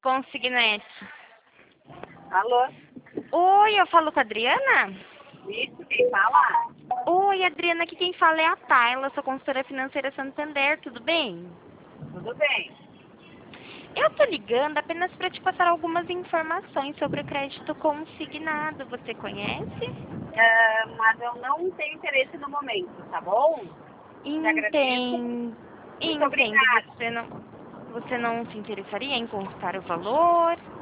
Consignete. Alô? Oi, eu falo com a Adriana? Isso, quem fala? Oi, Adriana, aqui quem fala é a Tayla, sou consultora financeira Santander, tudo bem? Tudo bem. Eu tô ligando apenas para te passar algumas informações sobre o crédito consignado, você conhece? Mas eu não tenho interesse no momento, tá bom? Te agradeço. Entendo, Muito entendo, obrigada. você não se interessaria em consultar o valor?